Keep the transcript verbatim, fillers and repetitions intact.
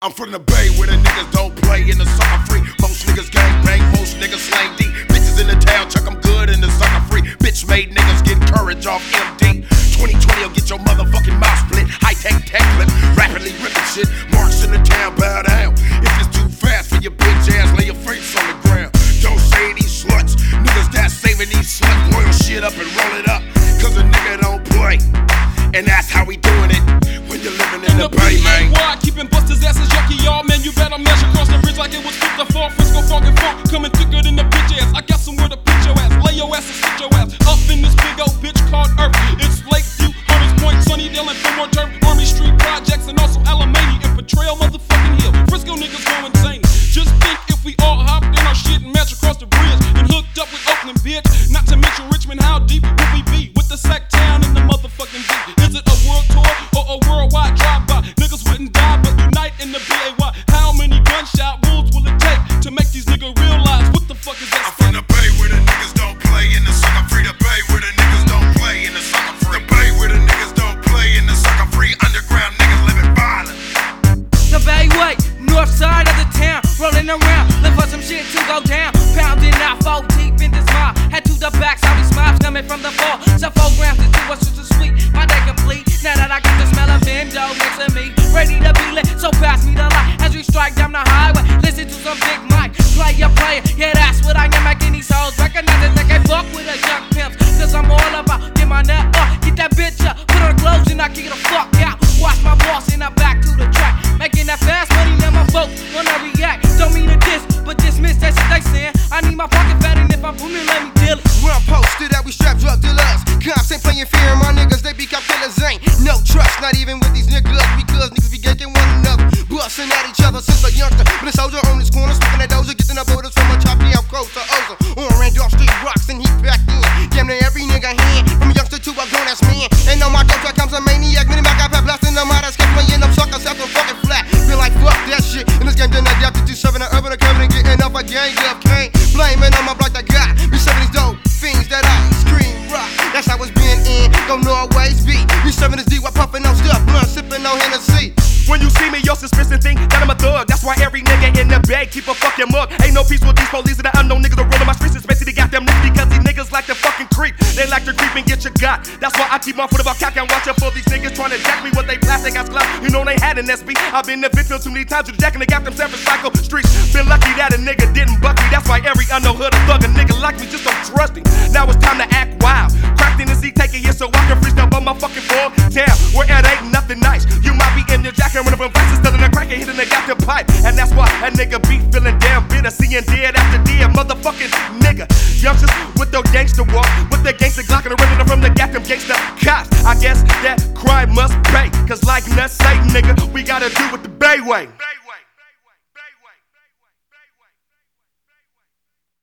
I'm from the Bay where the niggas don't play in the sucker free. Most niggas gang bang, most niggas slang D. Bitches in the town, chuck them good in the sucker free. Bitch made niggas get courage off M D. twenty twenty will get your motherfucking mouth split. High tech tech clip, rapidly ripping shit. Marks in the town, bow down. If it's too fast for your bitch ass, lay your face on the ground. Don't say these sluts, niggas that saving these sluts. Boil shit up and roll it up, cause a nigga don't play. And that's how we doing it when you're living in, in the, the Bay, man. Why keeping busters asses yucky, y'all, man? You better measure across the bridge like it was fifth to four. Frisco funk and funk, coming thicker than the bitch ass. I got somewhere to pitch your ass, lay your ass and sit your ass up in this big old bitch called Earth. It's Lakeview, Hunters Point, Sunnydale, and Fillmore Turf, Army Street projects, and also Alameda and Betrayal, motherfucking Hill. Frisco niggas go insane. Just think if we all hopped in our shit and matched across the bridge and hooked up with Oakland, bitch. Not to mention Richmond, how deep would we be with the sack town and the motherfucking beat? Is it a world tour or a worldwide drive-by? Niggas wouldn't die but unite in the B A Y. How many gunshot wounds will it take to make these niggas realize what the fuck is that? I'm from the Bay where the niggas don't play in the sucker free. The Bay where the niggas don't play in the sucker free. The Bay where the niggas don't play in the sucker free. Underground niggas living violent. The Bayway, north side of the town, rolling around, look for some shit to go down. Pounding out four deep in this mob. Head to the back, sorry smiles coming from the fall. So four grams to two, what's just a sweet. My day complete, now that I got the smell of Vendo next to me. Ready to be lit, so pass me the light as we strike down the highway. Listen to some big mic, player, player. Yeah, that's what I am, making these hoes recognize that they can't fuck with a young pimps. Cause I'm all about get my nut up, get that bitch up, put on the clothes and I kick the fuck out. Watch my boss and I'm back to the track. Making that fast money, now my folks wanna react. Don't mean to diss, but dismiss that shit they saying. I need my pocket fat and if I'm booming, let me deal it. We're posted that we strap drug dealers. Cops ain't playing fair, my niggas, they be cop killers. Ain't no trust, not even with these niggas. Because niggas be getting one another, busting at each other since a youngster. But a soldier on this corner, smoking that dozer, getting up orders from a choppy out close to Oza. On Randolph Street rocks and he back in. Damn near every nigga hand, from a youngster to a grown ass man. And on my dope track comes a maniac, mini Mac, I pep blasting them out, I kept playing them suckers, out them fucking flat. Feel like fuck that shit. In this game, then I adapted to serving the urban and curving and getting up a gang up. Can't blame it on my block that got me serving these dope fiends that I scream rock. That's how it's been in, don't always be. We serving this D while puffing on stuff, blunt sipping on Hennessy. When you see me, your suspicion think that I'm a thug. That's why every nigga in the bag keep a fucking mug. Ain't no peace with these police and the unknown niggas are rolling my streets. Especially they got them niggas because these niggas like to fucking creep. They like to creep and get your got. That's why I keep my foot about cock and watch out for these niggas trying to jack me with they plastic ass gloves. You know they had an S B. I've been the victim too many times to the jack and they got them San Francisco streets. Been lucky that a nigga didn't buck me. That's why every unknown hood a thug a nigga like me just don't trust him. Now it's time to act wild. Cracked in the seat, take it here so I can freestyle on my fucking floor. Damn, where it ain't nothing nice. You might be in your jacket running from vices. A cracker hitting they got the pipe, and that's why a nigga be feeling damn bitter, seeing dead after dead, motherfucking nigga. Youngsters with their gangster walk, with their gangster Glock and running from the gap, them gangster cops. I guess that crime must pay, cause like nuts say, nigga, we gotta do with the Bayway.